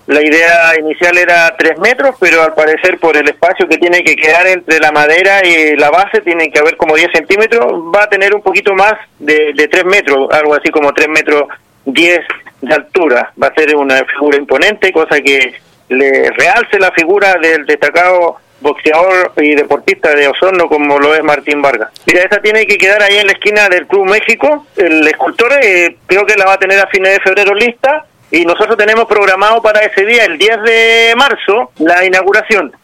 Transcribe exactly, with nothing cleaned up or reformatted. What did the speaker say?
La idea inicial era tres metros, pero al parecer por el espacio que tiene que quedar entre la madera y la base, tiene que haber como diez centímetros, va a tener un poquito más de, de tres metros, algo así como tres metros diez de altura. Va a ser una figura imponente, cosa que le realce la figura del destacado boxeador y deportista de Osorno como lo es Martín Vargas. Mira, esa tiene que quedar ahí en la esquina del Club México. El escultor eh, creo que la va a tener a fines de febrero lista, y nosotros tenemos programado para ese día, el diez de marzo, la inauguración.